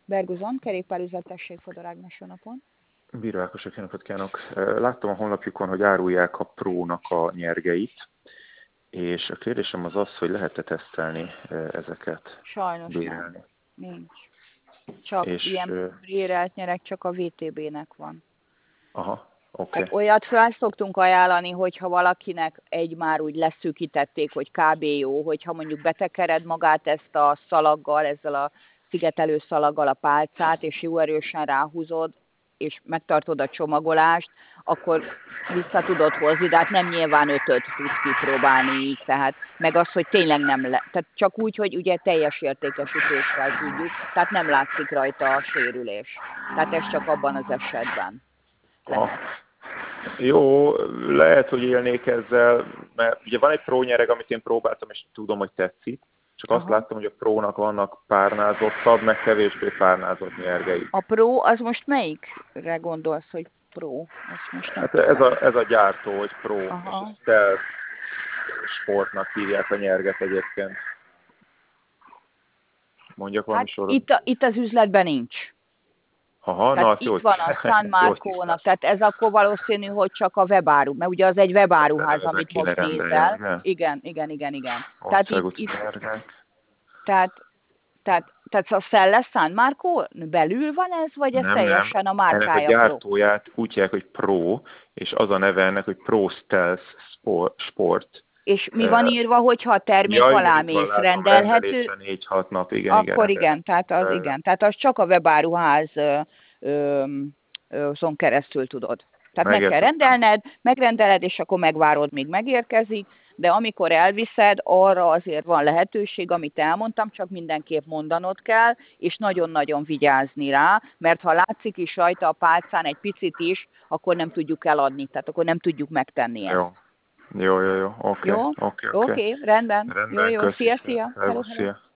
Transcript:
Berguzon, kerékpárüzlet, tessék, Fodor Ágnes, jó napon. Bíró Ákos, jó napot kívánok! Láttam a honlapjukon, hogy árulják a Pro-nak a nyergeit, és a kérdésem az az, hogy lehet-e tesztelni ezeket? Sajnos bérelni? nem. Nincs. Csak És, ilyen bérelt nyereg csak a VTB-nek van. Aha, oké. Tehát olyat fel szoktunk ajánlani, hogyha valakinek egy már úgy leszűkítették, hogy kb. Jó, hogyha mondjuk betekered magát ezt a szalaggal, ezzel a szigetelő szalaggal a pálcát, és jó erősen ráhúzod, és megtartod a csomagolást, akkor vissza tudod hozni, de hát nem nyilván 5-öt tudsz kipróbálni így, tehát meg az, hogy tényleg nem tehát csak úgy, hogy ugye teljes értékesítéssel tudjuk, tehát nem látszik rajta a sérülés. Tehát ez csak abban az esetben lehet. Jó, lehet, hogy élnék ezzel, mert ugye van egy Pro nyereg, amit én próbáltam, és tudom, hogy tetszik, csak azt láttam, hogy a Pro-nak vannak párnázottabb, meg kevésbé párnázott nyergei. A Pro, az most melyikre gondolsz, hogy Pro? Azt most nem Hát tudom. ez a gyártó, hogy Pro, Aha. és Stealth Sportnak hívják a nyerget egyébként. Mondjak valami Hát sorot? itt az üzletben nincs. Aha, Tehát na, itt van a San Marco-nak, tehát ez akkor valószínű, hogy csak a webáru, mert ugye az egy webáruház, amit most nézel. Igen. Tehát tehát a Szelles San Marco belül van ez, vagy ez teljesen a márkája? Ennek a gyártóját úgy hívják, hogy Pro, és az a neve ennek, hogy Pro Stealth Sport. És mi van írva, hogyha a termék alá mész, rendelhető? 4-6 nap, igen. Akkor igen, tehát az csak a webáruház azon keresztül tudod. Tehát meg kell rendelned, megrendeled, és akkor megvárod, míg megérkezik, de amikor elviszed, arra azért van lehetőség, amit elmondtam, csak mindenképp mondanod kell, és nagyon-nagyon vigyázni rá, mert ha látszik is rajta a pálcán egy picit is, akkor nem tudjuk eladni, tehát akkor nem tudjuk megtenni ezt. Jó, oké. Oké, rendben. Jó, Köszi. szia. Hello.